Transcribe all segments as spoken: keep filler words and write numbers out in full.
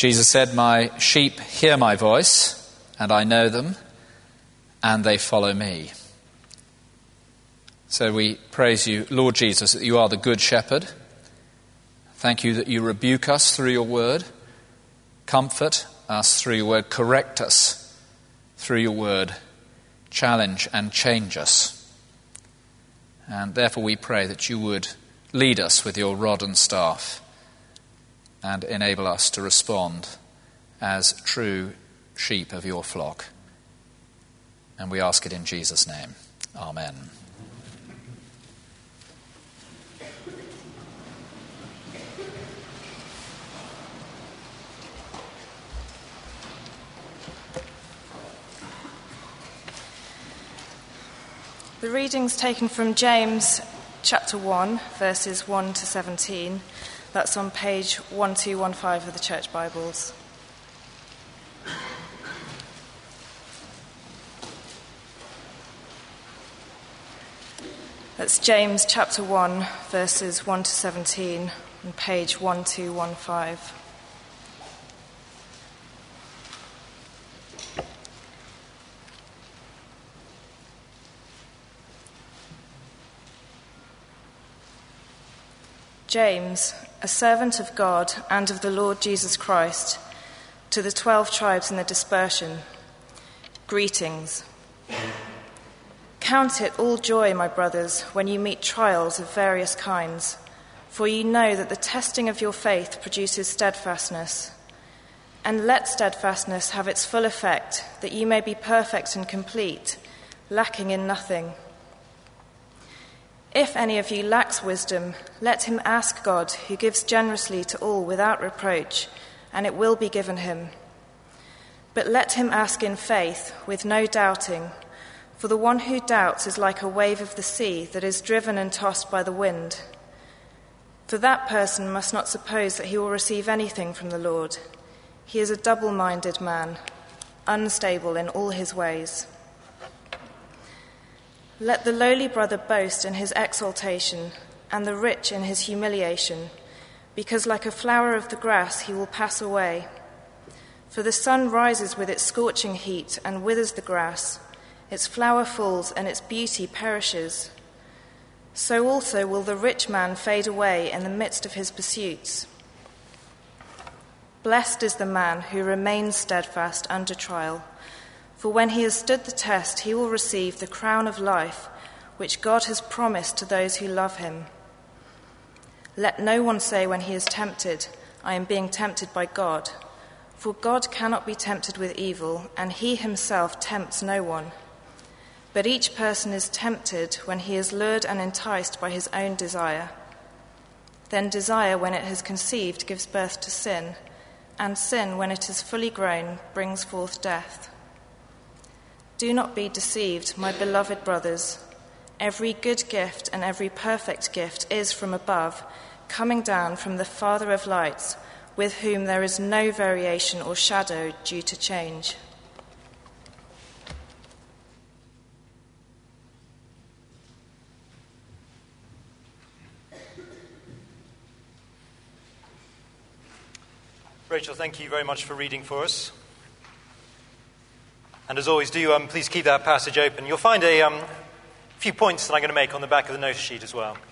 Jesus said, "My sheep hear my voice, and I know them, and they follow me." So we praise you, Lord Jesus, that you are the good shepherd. Thank you that you rebuke us through your word, comfort us through your word, correct us through your word, challenge and change us. And therefore we pray that you would lead us with your rod and staff and enable us to respond as true sheep of your flock. And we ask it in Jesus' name. Amen. The reading's taken from James chapter one, verses one to seventeen. That's on page twelve fifteen of the Church Bibles. That's James chapter one, verses one to seventeen, on page twelve fifteen. James, a servant of God and of the Lord Jesus Christ, to the twelve tribes in the dispersion, greetings. Count it all joy, my brothers, when you meet trials of various kinds, for you know that the testing of your faith produces steadfastness. And let steadfastness have its full effect, that you may be perfect and complete, lacking in nothing. If any of you lacks wisdom, let him ask God, who gives generously to all without reproach, and it will be given him. But let him ask in faith, with no doubting, for the one who doubts is like a wave of the sea that is driven and tossed by the wind. For that person must not suppose that he will receive anything from the Lord. He is a double-minded man, unstable in all his ways. Let the lowly brother boast in his exaltation, and the rich in his humiliation, because like a flower of the grass he will pass away. For the sun rises with its scorching heat and withers the grass, its flower falls and its beauty perishes. So also will the rich man fade away in the midst of his pursuits. Blessed is the man who remains steadfast under trial. For when he has stood the test, he will receive the crown of life, which God has promised to those who love him. Let no one say when he is tempted, I am being tempted by God. For God cannot be tempted with evil, and he himself tempts no one. But each person is tempted when he is lured and enticed by his own desire. Then desire, when it has conceived, gives birth to sin, and sin, when it is fully grown, brings forth death. Do not be deceived, my beloved brothers. Every good gift and every perfect gift is from above, coming down from the Father of lights, with whom there is no variation or shadow due to change. Rachel, thank you very much for reading for us. And as always, do um, please keep that passage open. You'll find a um, few points that I'm going to make on the back of the notice sheet as well.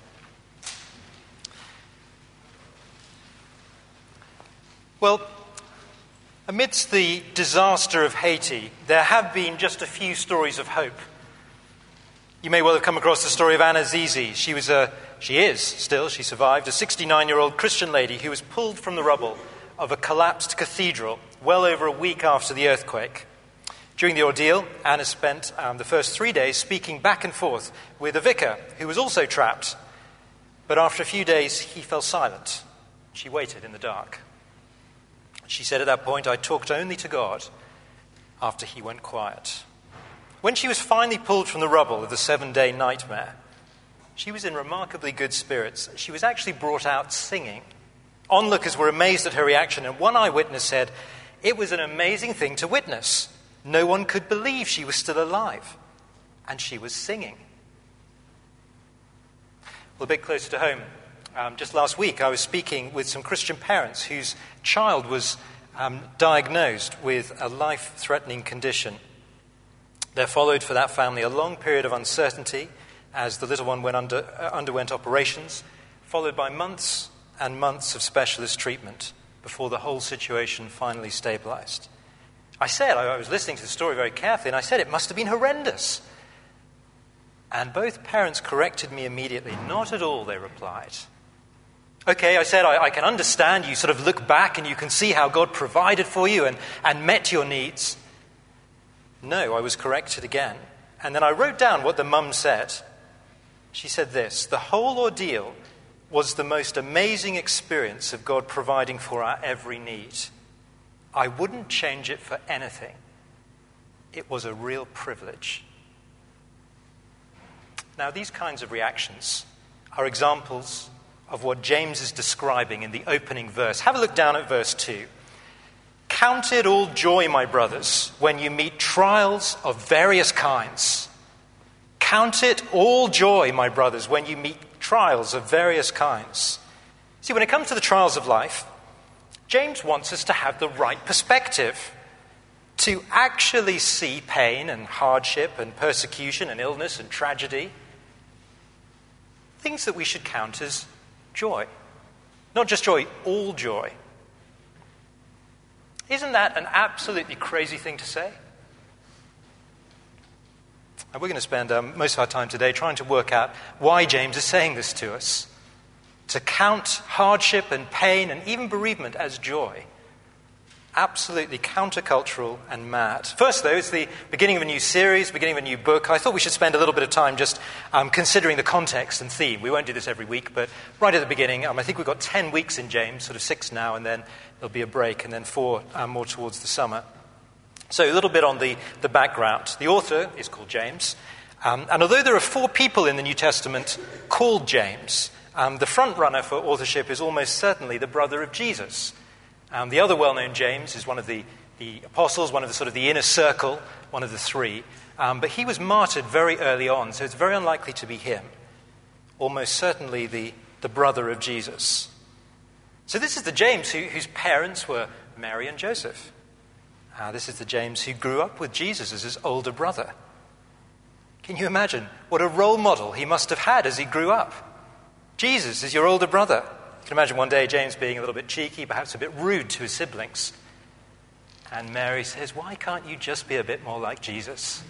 Well, amidst the disaster of Haiti, there have been just a few stories of hope. You may well have come across the story of Anna Zizi. She was a, she is still, she survived, a sixty-nine-year-old Christian lady who was pulled from the rubble of a collapsed cathedral well over a week after the earthquake. During the ordeal, Anna spent um, the first three days speaking back and forth with a vicar who was also trapped. But after a few days, he fell silent. She waited in the dark. She said at that point, I talked only to God after he went quiet. When she was finally pulled from the rubble of the seven-day nightmare, she was in remarkably good spirits. She was actually brought out singing. Onlookers were amazed at her reaction, and one eyewitness said, it was an amazing thing to witness. No one could believe she was still alive, and she was singing. Well, a bit closer to home, um, just last week I was speaking with some Christian parents whose child was um, diagnosed with a life-threatening condition. There followed for that family a long period of uncertainty as the little one went under, uh, underwent operations, followed by months and months of specialist treatment before the whole situation finally stabilized. I said, I was listening to the story very carefully, and I said it must have been horrendous. And both parents corrected me immediately. Not at all, they replied. Okay, I said, I, I can understand. You sort of look back and you can see how God provided for you and, and met your needs. No, I was corrected again. And then I wrote down what the mum said. She said this: the whole ordeal was the most amazing experience of God providing for our every need. I wouldn't change it for anything. It was a real privilege. Now, these kinds of reactions are examples of what James is describing in the opening verse. Have a look down at verse two. Count it all joy, my brothers, when you meet trials of various kinds. Count it all joy, my brothers, when you meet trials of various kinds. See, when it comes to the trials of life, James wants us to have the right perspective, to actually see pain and hardship and persecution and illness and tragedy, things that we should count as joy. Not just joy, all joy. Isn't that an absolutely crazy thing to say? And we're going to spend um, most of our time today trying to work out why James is saying this to us. To count hardship and pain and even bereavement as joy. Absolutely countercultural and mad. First, though, it's the beginning of a new series, beginning of a new book. I thought we should spend a little bit of time just um, considering the context and theme. We won't do this every week, but right at the beginning, um, I think we've got ten weeks in James, sort of six now, and then there'll be a break, and then four um, more towards the summer. So a little bit on the, the background. The author is called James, um, and although there are four people in the New Testament called James, um, the front runner for authorship is almost certainly the brother of Jesus. Um, the other well-known James is one of the, the apostles, one of the sort of the inner circle, one of the three. Um, but he was martyred very early on, so it's very unlikely to be him. Almost certainly the, the brother of Jesus. So this is the James who, whose parents were Mary and Joseph. Uh, this is the James who grew up with Jesus as his older brother. Can you imagine what a role model he must have had as he grew up? Jesus is your older brother. You can imagine one day James being a little bit cheeky, perhaps a bit rude to his siblings. And Mary says, why can't you just be a bit more like Jesus?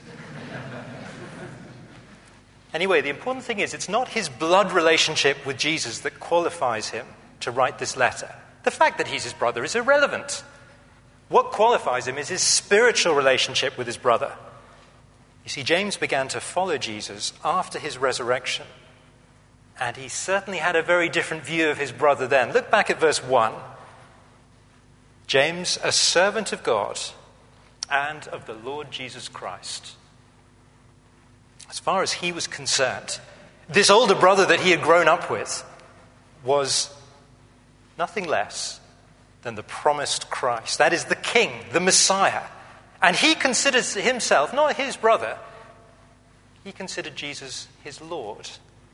Anyway, the important thing is it's not his blood relationship with Jesus that qualifies him to write this letter. The fact that he's his brother is irrelevant. What qualifies him is his spiritual relationship with his brother. You see, James began to follow Jesus after his resurrection. And he certainly had a very different view of his brother then. Look back at verse one. James, a servant of God and of the Lord Jesus Christ. As far as he was concerned, this older brother that he had grown up with was nothing less than the promised Christ. That is the King, the Messiah. And he considers himself not his brother. He considered Jesus his Lord.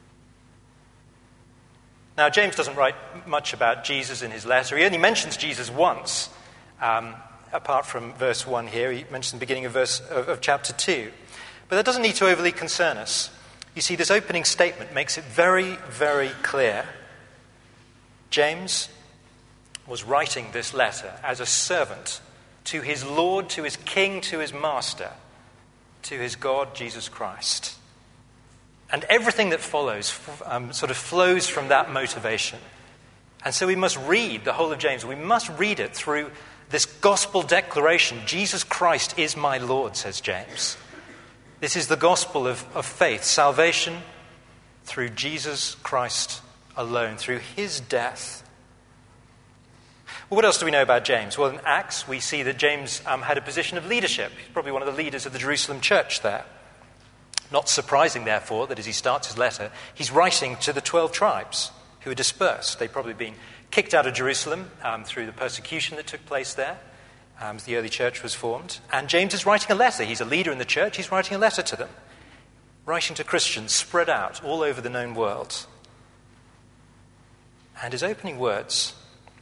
Now, James doesn't write much about Jesus in his letter. He only mentions Jesus once, um, apart from verse one here. He mentions the beginning of, verse, of, of chapter two. But that doesn't need to overly concern us. You see, this opening statement makes it very, very clear. James was writing this letter as a servant to his Lord, to his King, to his Master, to his God, Jesus Christ. And everything that follows um, sort of flows from that motivation. And so we must read the whole of James. We must read it through this gospel declaration. Jesus Christ is my Lord, says James. This is the gospel of, of faith, salvation through Jesus Christ alone, through his death. Well, what else do we know about James? Well, in Acts, we see that James um, had a position of leadership. He's probably one of the leaders of the Jerusalem church there. Not surprising, therefore, that as he starts his letter, he's writing to the twelve tribes who are dispersed. They've probably been kicked out of Jerusalem um, through the persecution that took place there um, as the early church was formed. And James is writing a letter. He's a leader in the church. He's writing a letter to them, writing to Christians spread out all over the known world. And his opening words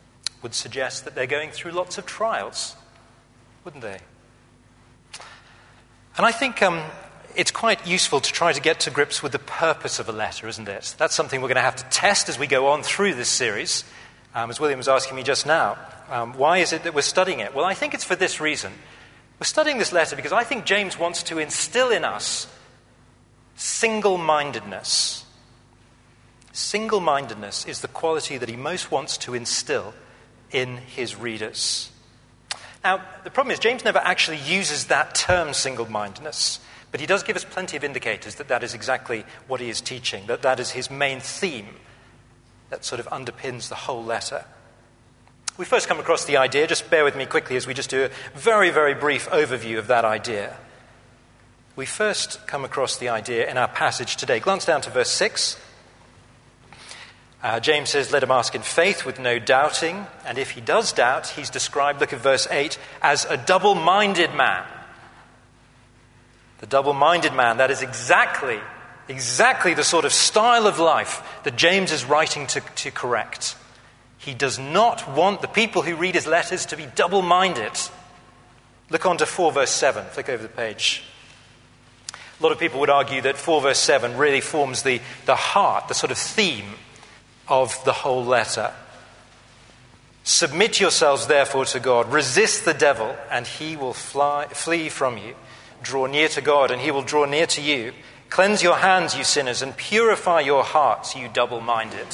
would suggest that they're going through lots of trials, wouldn't they? And I think um, it's quite useful to try to get to grips with the purpose of a letter, isn't it? That's something we're going to have to test as we go on through this series. Um, as William was asking me just now, um, why is it that we're studying it? Well, I think it's for this reason. We're studying this letter because I think James wants to instill in us single-mindedness. Single-mindedness is the quality that he most wants to instill in his readers. Now, the problem is James never actually uses that term single-mindedness, but he does give us plenty of indicators that that is exactly what he is teaching, that that is his main theme that sort of underpins the whole letter. We first come across the idea, just bear with me quickly as we just do a very, very brief overview of that idea. We first come across the idea in our passage today. Glance down to verse six. Uh, James says, let him ask in faith with no doubting. And if he does doubt, he's described, look at verse eight, as a double-minded man. The double-minded man, that is exactly, exactly the sort of style of life that James is writing to, to correct. He does not want the people who read his letters to be double-minded. Look on to four verse seven. Flick over the page. A lot of people would argue that four verse seven really forms the, the heart, the sort of theme of the whole letter. Submit yourselves therefore to God. Resist the devil and he will fly, flee from you. Draw near to God and he will draw near to you. Cleanse your hands, you sinners, and purify your hearts, you double-minded.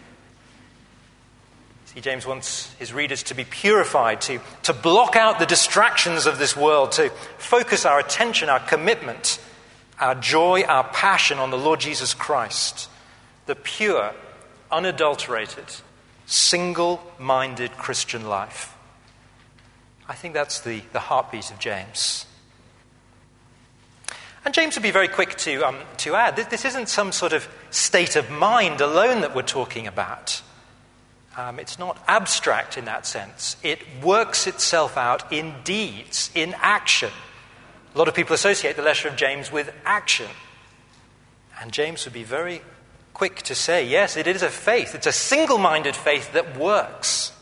See, James wants his readers to be purified, to, to block out the distractions of this world, to focus our attention, our commitment, our joy, our passion on the Lord Jesus Christ, the pure, unadulterated, single-minded Christian life. I think that's the, the heartbeat of James. And James would be very quick to, um, to add, that this isn't some sort of state of mind alone that we're talking about. Um, it's not abstract in that sense. It works itself out in deeds, in action. A lot of people associate the letter of James with action. And James would be very quick to say, yes, it is a faith. It's a single-minded faith that works.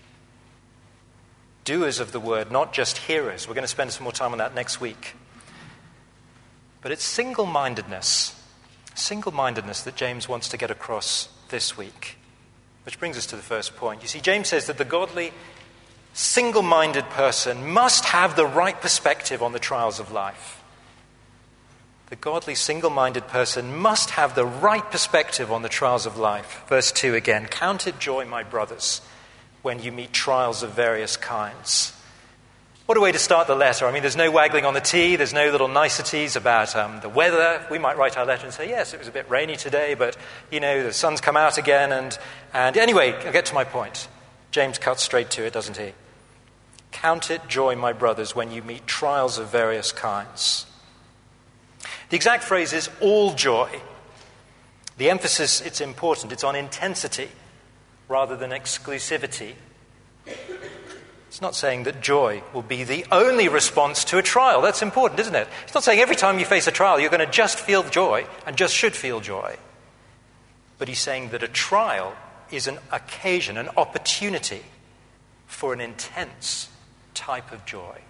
Doers of the word, not just hearers. We're going to spend some more time on that next week. But it's single-mindedness, single-mindedness that James wants to get across this week. Which brings us to the first point. You see, James says that the godly, single-minded person must have the right perspective on the trials of life. The godly, single-minded person must have the right perspective on the trials of life. Verse two again, count it joy, my brothers, when you meet trials of various kinds. What a way to start the letter. I mean, there's no waggling on the T, there's no little niceties about um, the weather. We might write our letter and say, yes, it was a bit rainy today, but, you know, the sun's come out again. And, and anyway, I'll get to my point. James cuts straight to it, doesn't he? Count it joy, my brothers, when you meet trials of various kinds. The exact phrase is all joy. The emphasis, it's important, it's on intensity rather than exclusivity. It's not saying that joy will be the only response to a trial. That's important, isn't it? It's not saying every time you face a trial you're going to just feel joy and just should feel joy. But he's saying that a trial is an occasion, an opportunity for an intense type of joy.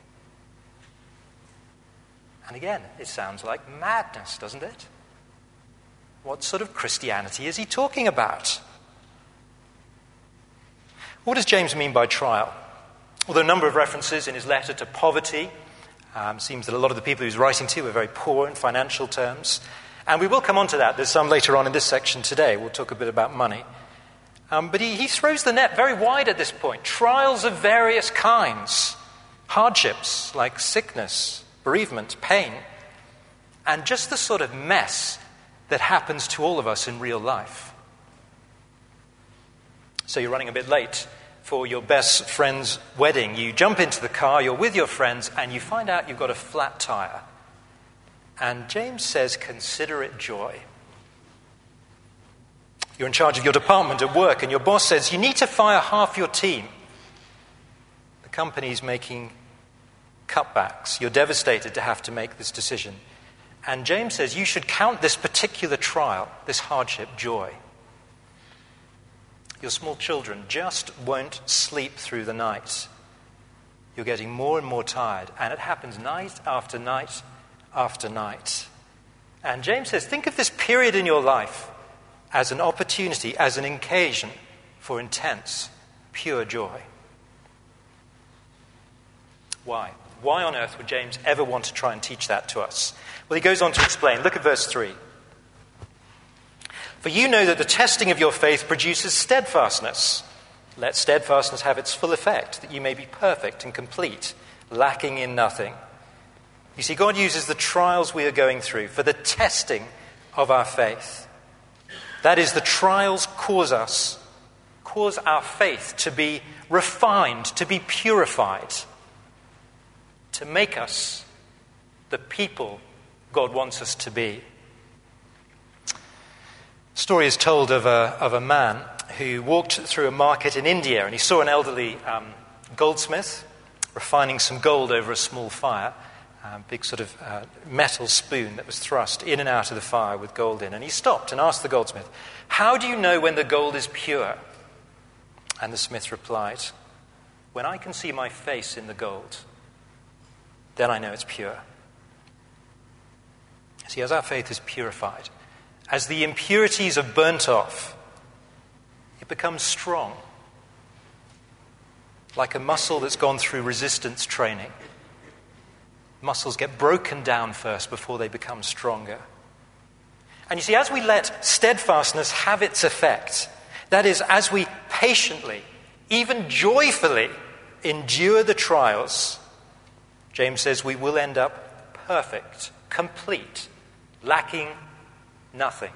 And again, it sounds like madness, doesn't it? What sort of Christianity is he talking about? What does James mean by trial? Well, there are a number of references in his letter to poverty. Um, seems that a lot of the people he's writing to are very poor in financial terms. And we will come on to that. There's some later on in this section today. We'll talk a bit about money. Um, but he, he throws the net very wide at this point. Trials of various kinds. Hardships like sickness, bereavement, pain. And just the sort of mess that happens to all of us in real life. So you're running a bit late for your best friend's wedding. You jump into the car, you're with your friends, and you find out you've got a flat tire. And James says, consider it joy. You're in charge of your department at work, and your boss says, you need to fire half your team. The company's making cutbacks. You're devastated to have to make this decision. And James says, you should count this particular trial, this hardship, joy. Your small children just won't sleep through the night. You're getting more and more tired, and it happens night after night after night. And James says, think of this period in your life as an opportunity, as an occasion for intense, pure joy. Why? Why on earth would James ever want to try and teach that to us? Well, he goes on to explain. Look at verse three. For you know that the testing of your faith produces steadfastness. Let steadfastness have its full effect, that you may be perfect and complete, lacking in nothing. You see, God uses the trials we are going through for the testing of our faith. That is, the trials cause us, cause our faith to be refined, to be purified, to make us the people God wants us to be. A story is told of a, of a man who walked through a market in India, and he saw an elderly um, goldsmith refining some gold over a small fire, a big sort of uh, metal spoon that was thrust in and out of the fire with gold in. And he stopped and asked the goldsmith, "How do you know when the gold is pure?" And the smith replied, "When I can see my face in the gold, then I know it's pure." See, as our faith is purified, as the impurities are burnt off, it becomes strong, like a muscle that's gone through resistance training. Muscles get broken down first before they become stronger. And you see, as we let steadfastness have its effect, that is, as we patiently, even joyfully, endure the trials, James says we will end up perfect, complete, lacking nothing.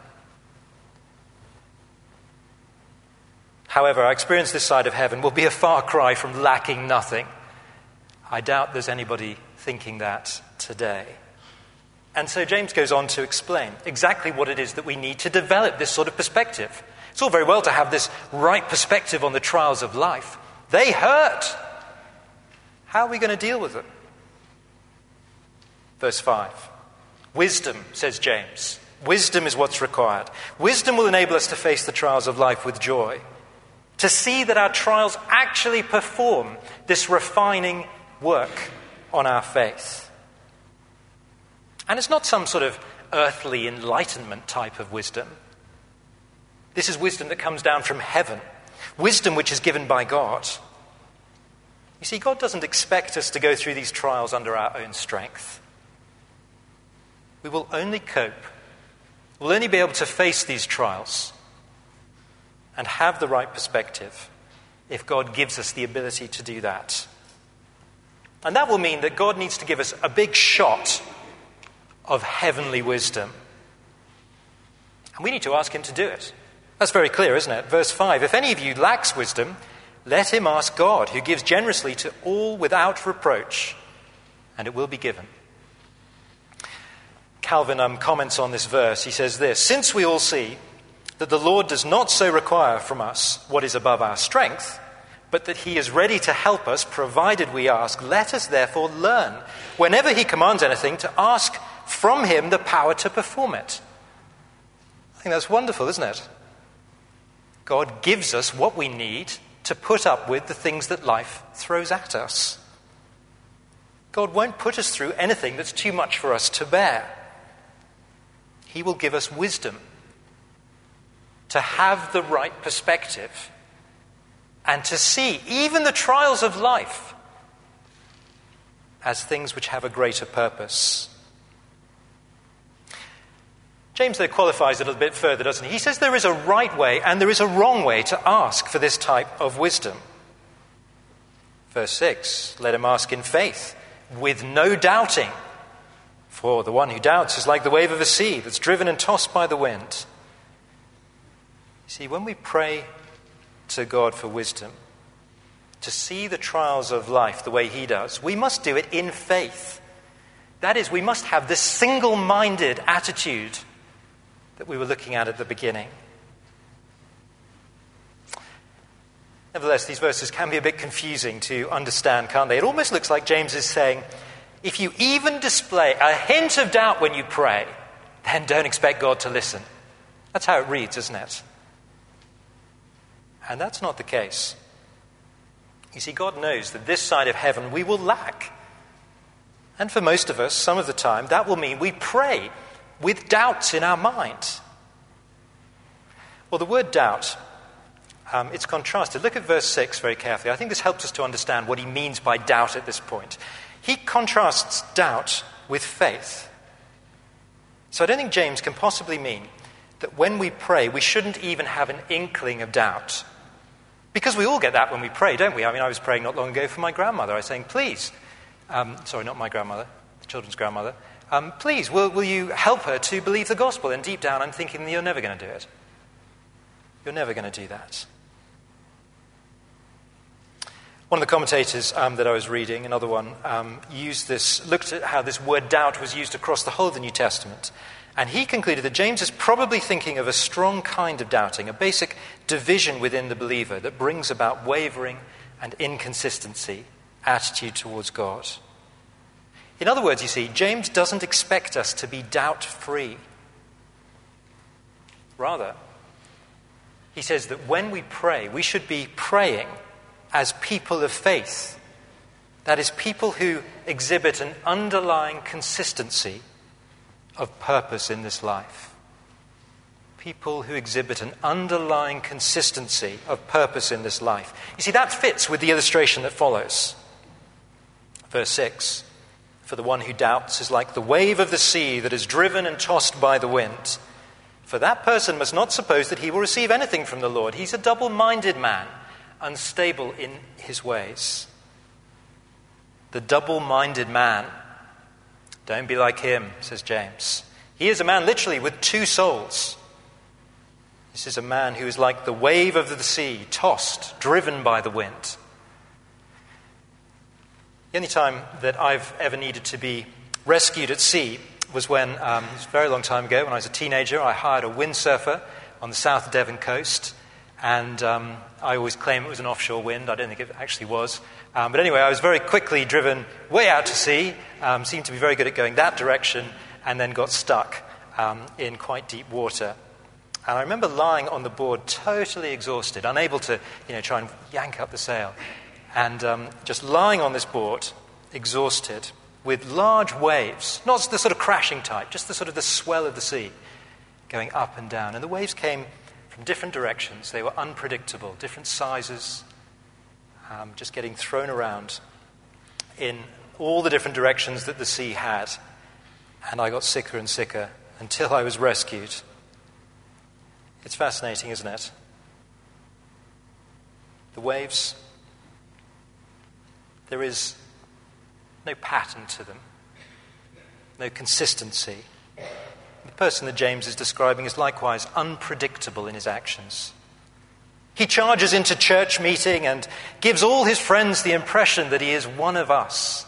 However, our experience this side of heaven will be a far cry from lacking nothing. I doubt there's anybody thinking that today. And so James goes on to explain exactly what it is that we need to develop this sort of perspective. It's all very well to have this right perspective on the trials of life. They hurt. How are we going to deal with them? Verse five. Wisdom, says James. Wisdom is what's required. Wisdom will enable us to face the trials of life with joy, to see that our trials actually perform this refining work on our faith. And it's not some sort of earthly enlightenment type of wisdom. This is wisdom that comes down from heaven, wisdom which is given by God. You see, God doesn't expect us to go through these trials under our own strength. We will only cope, we'll only be able to face these trials and have the right perspective if God gives us the ability to do that. And that will mean that God needs to give us a big shot of heavenly wisdom. And we need to ask him to do it. That's very clear, isn't it? Verse five, if any of you lacks wisdom, let him ask God, who gives generously to all without reproach, and it will be given. Calvin um, comments on this verse. He says this, since we all see that the Lord does not so require from us what is above our strength, but that he is ready to help us, provided we ask, let us therefore learn, whenever he commands anything, to ask from him the power to perform it. I think that's wonderful, isn't it? God gives us what we need to put up with the things that life throws at us. God won't put us through anything that's too much for us to bear. He will give us wisdom to have the right perspective and to see even the trials of life as things which have a greater purpose. James, though, qualifies it a little bit further, doesn't he? He says there is a right way and there is a wrong way to ask for this type of wisdom. Verse six, let him ask in faith, with no doubting. For the one who doubts is like the wave of a sea that's driven and tossed by the wind. You see, when we pray to God for wisdom, to see the trials of life the way he does, we must do it in faith. That is, we must have this single-minded attitude that we were looking at at the beginning. Nevertheless, these verses can be a bit confusing to understand, can't they? It almost looks like James is saying, if you even display a hint of doubt when you pray, then don't expect God to listen. That's how it reads, isn't it? And that's not the case. You see, God knows that this side of heaven we will lack. And for most of us, some of the time, that will mean we pray with doubts in our mind. Well, the word doubt, um, it's contrasted. Look at verse six very carefully. I think this helps us to understand what he means by doubt at this point. He contrasts doubt with faith. So I don't think James can possibly mean that when we pray, we shouldn't even have an inkling of doubt. Because we all get that when we pray, don't we? I mean, I was praying not long ago for my grandmother. I was saying, please, um, sorry, not my grandmother, the children's grandmother, um, please, will, will you help her to believe the gospel? And deep down, I'm thinking, you're never going to do it. You're never going to do that. One of the commentators um, that I was reading, another one, um, used this, looked at how this word doubt was used across the whole of the New Testament. And he concluded that James is probably thinking of a strong kind of doubting, a basic division within the believer that brings about wavering and inconsistency, attitude towards God. In other words, you see, James doesn't expect us to be doubt-free. Rather, he says that when we pray, we should be praying as people of faith. That is, people who exhibit an underlying consistency of purpose in this life. People who exhibit an underlying consistency of purpose in this life. You see, that fits with the illustration that follows. Verse six, for the one who doubts is like the wave of the sea that is driven and tossed by the wind. For that person must not suppose that he will receive anything from the Lord. He's a double-minded man, unstable in his ways. The double-minded man, don't be like him, says James. He is a man literally with two souls. This is a man who is like the wave of the sea, tossed, driven by the wind. The only time that I've ever needed to be rescued at sea was when, um, it was a very long time ago, when I was a teenager. I hired a windsurfer on the South Devon coast, and um, I always claim it was an offshore wind. I don't think it actually was. Um, but anyway, I was very quickly driven way out to sea, um, seemed to be very good at going that direction, and then got stuck um, in quite deep water. And I remember lying on the board totally exhausted, unable to you know, try and yank up the sail, and um, just lying on this board, exhausted, with large waves, not the sort of crashing type, just the sort of the swell of the sea going up and down. And the waves came from different directions. They were unpredictable, different sizes, um, just getting thrown around in all the different directions that the sea had. And I got sicker and sicker until I was rescued. It's fascinating, isn't it? The waves, there is no pattern to them, no consistency. The person that James is describing is likewise unpredictable in his actions. He charges into church meeting and gives all his friends the impression that he is one of us.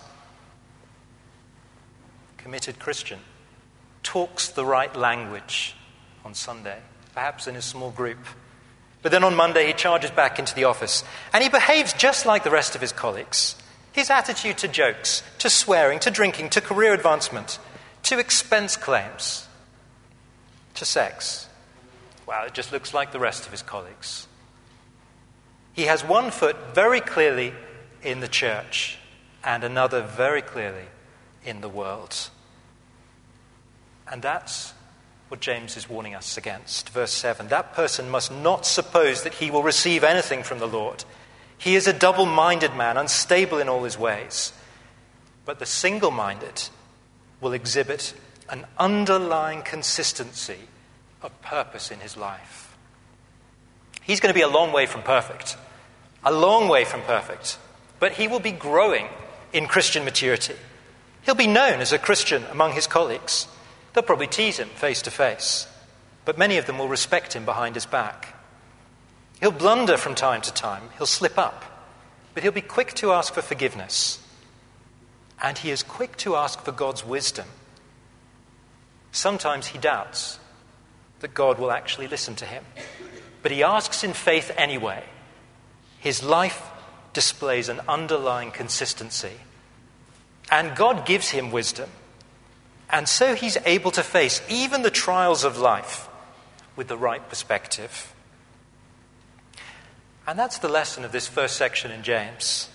Committed Christian, talks the right language on Sunday, perhaps in his small group. But then on Monday he charges back into the office and he behaves just like the rest of his colleagues. His attitude to jokes, to swearing, to drinking, to career advancement, to expense claims, to sex. Well, it just looks like the rest of his colleagues. He has one foot very clearly in the church and another very clearly in the world. And that's what James is warning us against. Verse seven, that person must not suppose that he will receive anything from the Lord. He is a double-minded man, unstable in all his ways. But the single-minded will exhibit an underlying consistency of purpose in his life. He's going to be a long way from perfect. A long way from perfect. But he will be growing in Christian maturity. He'll be known as a Christian among his colleagues. They'll probably tease him face to face. But many of them will respect him behind his back. He'll blunder from time to time. He'll slip up. But he'll be quick to ask for forgiveness. And he is quick to ask for God's wisdom. Sometimes he doubts that God will actually listen to him. But he asks in faith anyway. His life displays an underlying consistency. And God gives him wisdom. And so he's able to face even the trials of life with the right perspective. And that's the lesson of this first section in James.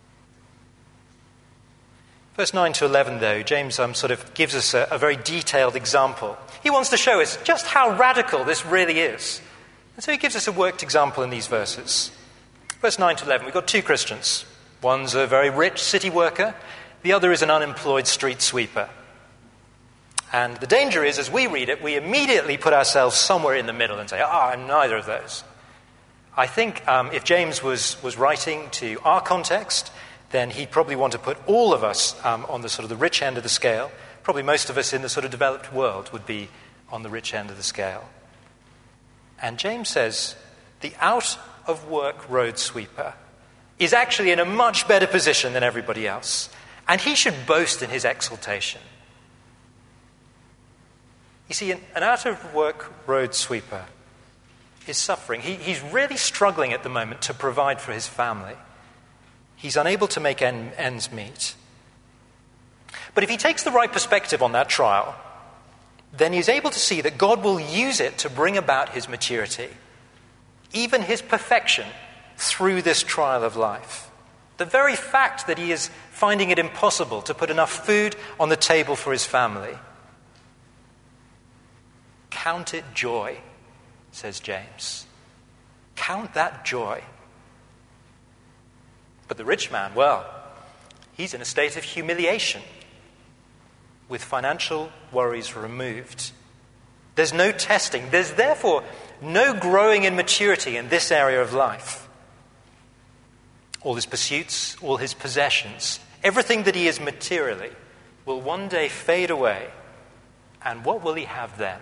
Verse nine to eleven, though, James um, sort of gives us a, a very detailed example. He wants to show us just how radical this really is. And so he gives us a worked example in these verses. Verse nine to eleven, we've got two Christians. One's a very rich city worker. The other is an unemployed street sweeper. And the danger is, as we read it, we immediately put ourselves somewhere in the middle and say, ah, oh, I'm neither of those. I think um, if James was, was writing to our context, then he'd probably want to put all of us um, on the sort of the rich end of the scale. Probably most of us in the sort of developed world would be on the rich end of the scale. And James says the out-of-work road sweeper is actually in a much better position than everybody else. And he should boast in his exaltation. You see, an, an out-of-work road sweeper is suffering. He, he's really struggling at the moment to provide for his family. He's unable to make en- ends meet. But if he takes the right perspective on that trial, then he's able to see that God will use it to bring about his maturity, even his perfection, through this trial of life. The very fact that he is finding it impossible to put enough food on the table for his family. Count it joy, says James. Count that joy. But the rich man, well, he's in a state of humiliation with financial worries removed. There's no testing. There's therefore no growing in maturity in this area of life. All his pursuits, all his possessions, everything that he is materially will one day fade away. And what will he have then?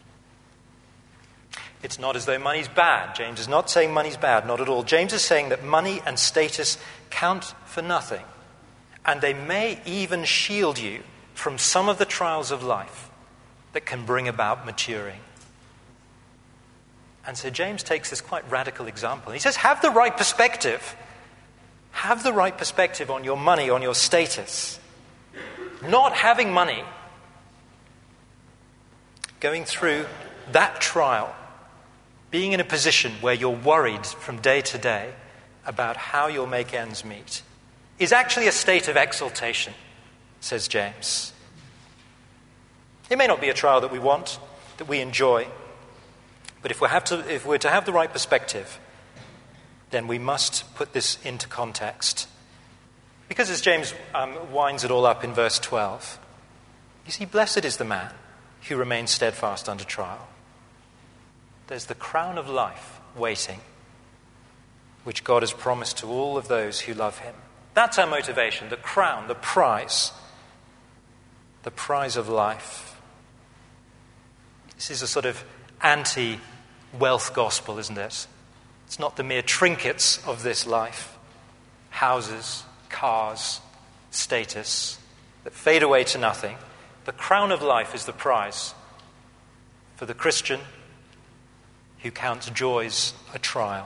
It's not as though money's bad. James is not saying money's bad, not at all. James is saying that money and status count for nothing. And they may even shield you from some of the trials of life that can bring about maturing. And so James takes this quite radical example. He says, have the right perspective. Have the right perspective on your money, on your status. Not having money, going through that trial, being in a position where you're worried from day to day about how you'll make ends meet, is actually a state of exaltation, says James. It may not be a trial that we want, that we enjoy, but if we have to, if we're to have the right perspective, then we must put this into context. Because as James um, winds it all up in verse twelve, you see, blessed is the man who remains steadfast under trial. There's the crown of life waiting, which God has promised to all of those who love him. That's our motivation, the crown, the prize, the prize of life. This is a sort of anti-wealth gospel, isn't it? It's not the mere trinkets of this life, houses, cars, status, that fade away to nothing. The crown of life is the prize for the Christian who counts joys a trial.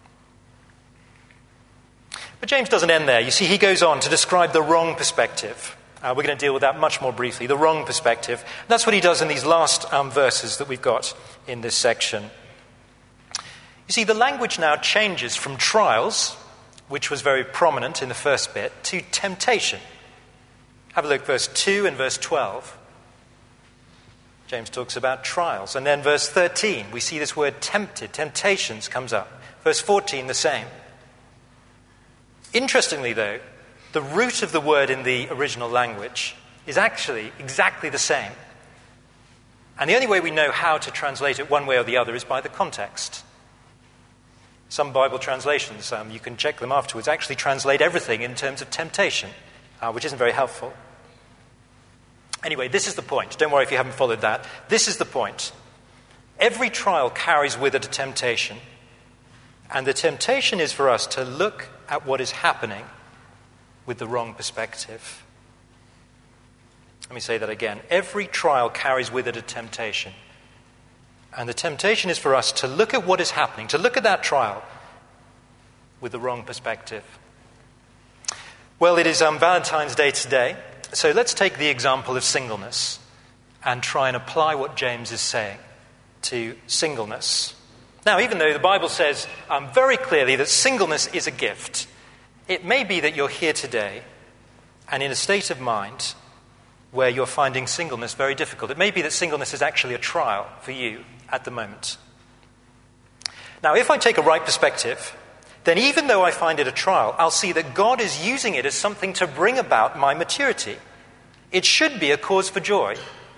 But James doesn't end there. You see, he goes on to describe the wrong perspective. Uh, we're going to deal with that much more briefly, the wrong perspective. That's what he does in these last um, verses that we've got in this section. You see, the language now changes from trials, which was very prominent in the first bit, to temptation. Have a look, verse two and verse twelve. James talks about trials. And then verse thirteen, we see this word tempted, temptations comes up. Verse fourteen, the same. Interestingly, though, the root of the word in the original language is actually exactly the same. And the only way we know how to translate it one way or the other is by the context. Some Bible translations, um, you can check them afterwards, actually translate everything in terms of temptation, uh, which isn't very helpful. Anyway, this is the point. Don't worry if you haven't followed that. This is the point. Every trial carries with it a temptation. And the temptation is for us to look at what is happening with the wrong perspective. Let me say that again. Every trial carries with it a temptation. And the temptation is for us to look at what is happening, to look at that trial with the wrong perspective. Well, it is um, Valentine's Day today, so let's take the example of singleness and try and apply what James is saying to singleness. Now, even though the Bible says um, very clearly that singleness is a gift, it may be that you're here today and in a state of mind where you're finding singleness very difficult. It may be that singleness is actually a trial for you at the moment. Now, if I take a right perspective, then even though I find it a trial, I'll see that God is using it as something to bring about my maturity. It should be a cause for joy.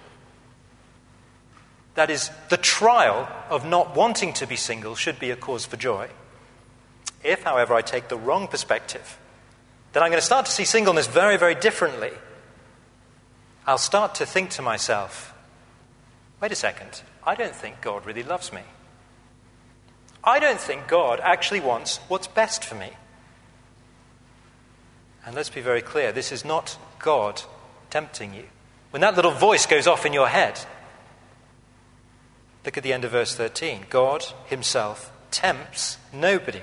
That is, the trial of not wanting to be single should be a cause for joy. If, however, I take the wrong perspective, then I'm going to start to see singleness very, very differently. I'll start to think to myself, wait a second, I don't think God really loves me. I don't think God actually wants what's best for me. And let's be very clear, this is not God tempting you. When that little voice goes off in your head, look at the end of verse thirteen. God himself tempts nobody.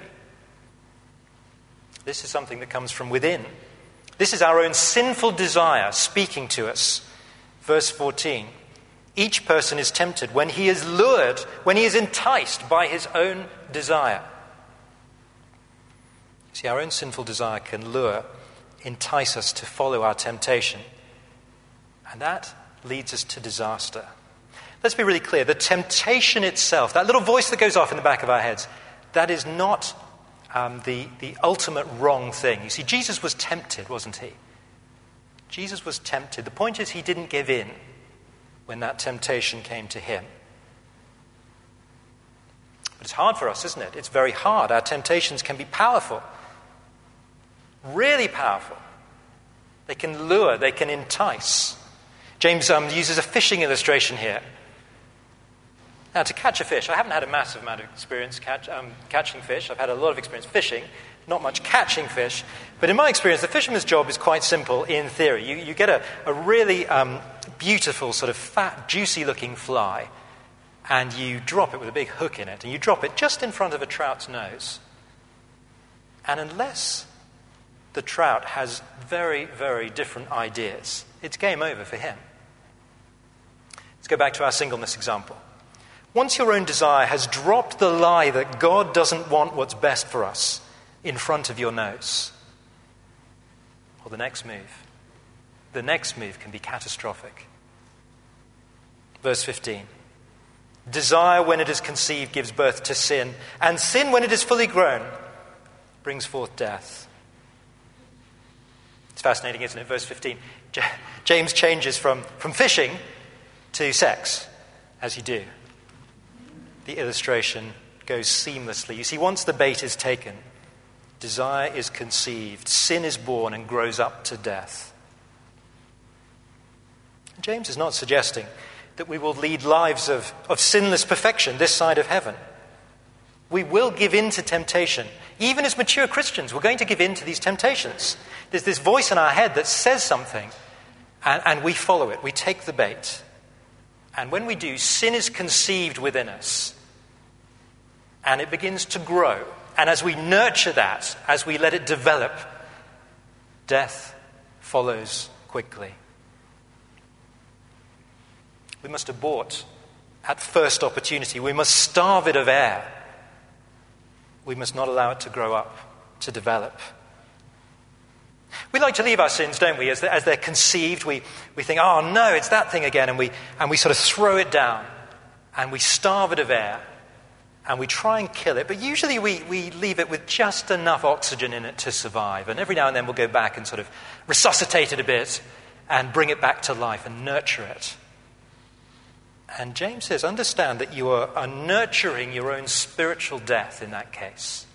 This is something that comes from within. This is our own sinful desire speaking to us. Verse fourteen. Each person is tempted when he is lured, when he is enticed by his own desire. See, our own sinful desire can lure, entice us to follow our temptation. And that leads us to disaster. Let's be really clear. The temptation itself, that little voice that goes off in the back of our heads, that is not um, the, the ultimate wrong thing. You see, Jesus was tempted, wasn't he? Jesus was tempted. The point is he didn't give in when that temptation came to him. But it's hard for us, isn't it? It's very hard. Our temptations can be powerful. Really powerful. They can lure, they can entice. James um, uses a fishing illustration here. Now, to catch a fish, I haven't had a massive amount of experience catch, um, catching fish. I've had a lot of experience fishing, not much catching fish. But in my experience, the fisherman's job is quite simple in theory. You, you get a, a really um, beautiful, sort of fat, juicy-looking fly, and you drop it with a big hook in it, and you drop it just in front of a trout's nose. And unless the trout has very, very different ideas, it's game over for him. Let's go back to our singleness example. Once your own desire has dropped the lie that God doesn't want what's best for us in front of your nose, or the next move, the next move can be catastrophic. Verse fifteen. Desire, when it is conceived, gives birth to sin, and sin, when it is fully grown, brings forth death. It's fascinating, isn't it? Verse fifteen. J- James changes from, from fishing to sex, as you do. The illustration goes seamlessly. You see, once the bait is taken, desire is conceived, sin is born and grows up to death. James is not suggesting that we will lead lives of, of sinless perfection this side of heaven. We will give in to temptation. Even as mature Christians, we're going to give in to these temptations. There's this voice in our head that says something, and, and we follow it. We take the bait. And when we do, sin is conceived within us, and it begins to grow. And as we nurture that, as we let it develop, death follows quickly. We must abort at first opportunity. We must starve it of air. We must not allow it to grow up, to develop. We like to leave our sins, don't we? As they're, as they're conceived, we, we think, oh no, it's that thing again, and we, and we sort of throw it down, and we starve it of air, and we try and kill it, but usually we, we leave it with just enough oxygen in it to survive, and every now and then we'll go back and sort of resuscitate it a bit, and bring it back to life, and nurture it. And James says, understand that you are, are nurturing your own spiritual death in that case.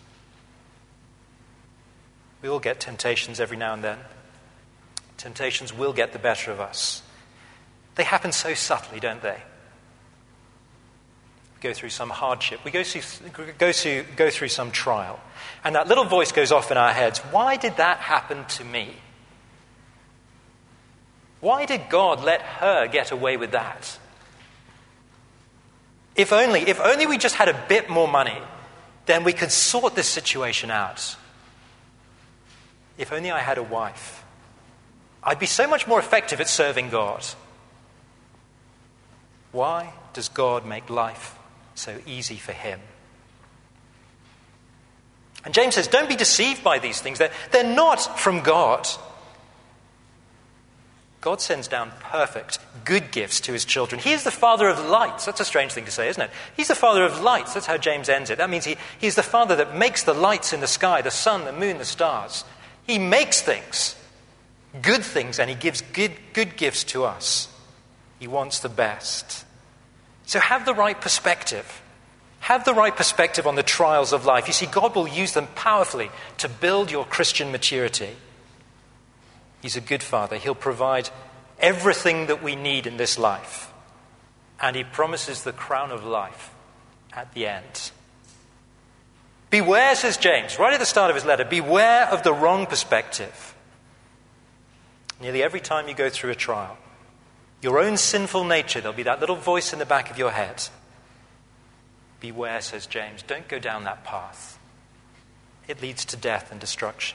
We all get temptations every now and then. Temptations will get the better of us. They happen so subtly, don't they? We go through some hardship. We go through, go through, go through some trial. And that little voice goes off in our heads. Why did that happen to me? Why did God let her get away with that? If only, if only we just had a bit more money, then we could sort this situation out. If only I had a wife, I'd be so much more effective at serving God. Why does God make life so easy for him? And James says, don't be deceived by these things. They're, they're not from God. God sends down perfect, good gifts to his children. He is the Father of lights. That's a strange thing to say, isn't it? He's the Father of lights. That's how James ends it. That means he, he's the Father that makes the lights in the sky, the sun, the moon, the stars. He makes things, good things, and he gives good, good gifts to us. He wants the best. So have the right perspective. Have the right perspective on the trials of life. You see, God will use them powerfully to build your Christian maturity. He's a good Father. He'll provide everything that we need in this life. And he promises the crown of life at the end. Beware, says James, right at the start of his letter, beware of the wrong perspective. Nearly every time you go through a trial, your own sinful nature, there'll be that little voice in the back of your head. Beware, says James, don't go down that path. It leads to death and destruction.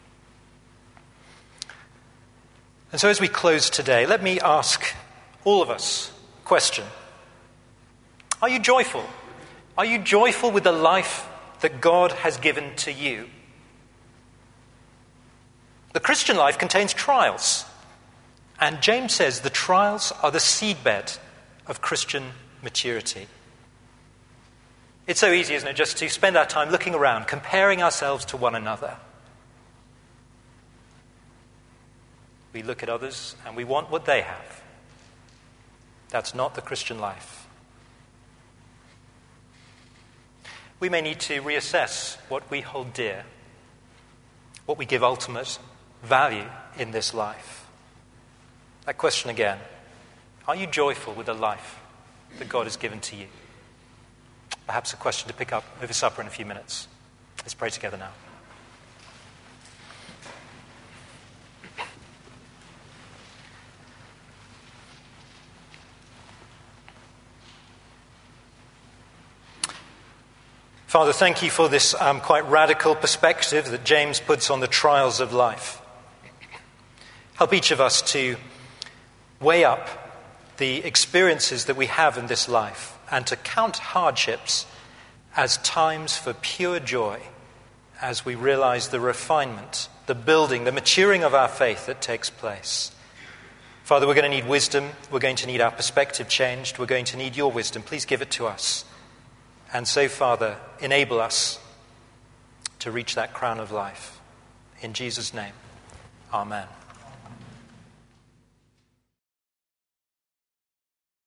And so as we close today, let me ask all of us a question. Are you joyful? Are you joyful with the life that God has given to you? The Christian life contains trials. And James says the trials are the seedbed of Christian maturity. It's so easy, isn't it, just to spend our time looking around, comparing ourselves to one another. We look at others and we want what they have. That's not the Christian life. We may need to reassess what we hold dear, what we give ultimate value in this life. That question again, are you joyful with the life that God has given to you? Perhaps a question to pick up over supper in a few minutes. Let's pray together now. Father, thank you for this um, quite radical perspective that James puts on the trials of life. Help each of us to weigh up the experiences that we have in this life and to count hardships as times for pure joy as we realize the refinement, the building, the maturing of our faith that takes place. Father, we're going to need wisdom. We're going to need our perspective changed. We're going to need your wisdom. Please give it to us. And so, Father, enable us to reach that crown of life. In Jesus' name, amen.